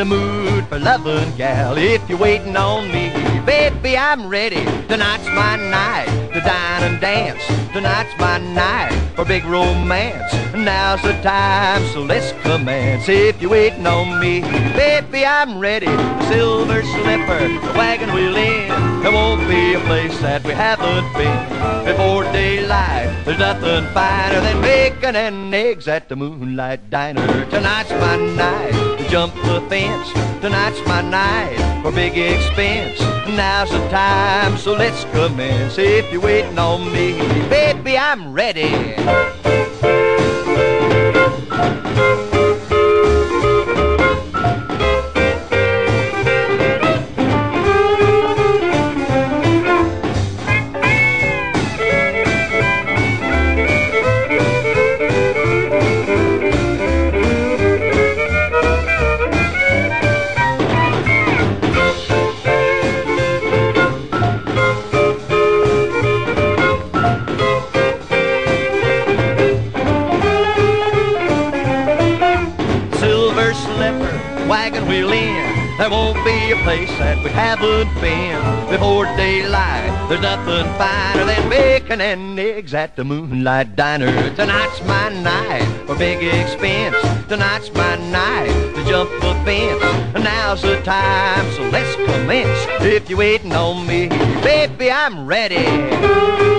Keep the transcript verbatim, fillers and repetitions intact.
the mood for loving, gal. If you're waiting on me, baby, I'm ready. Tonight's my night to dine and dance. Tonight's my night for big romance. Now's the time, so let's commence. If you're waiting on me, baby, I'm ready. The silver slipper, the wagon wheel in. There won't be a place that we haven't been. Before daylight, there's nothing finer than bacon and eggs at the Moonlight Diner. Tonight's my night to jump the fence. Tonight's my night for big expense. Now's the time, so let's commence. If you're waiting on me, baby, I'm ready. Wagon wheel in. There won't be a place that we haven't been. Before daylight, there's nothing finer than bacon and eggs at the Moonlight Diner. Tonight's my night for big expense. Tonight's my night to jump the fence. Now's the time, so let's commence. If you're waiting on me, baby, I'm ready.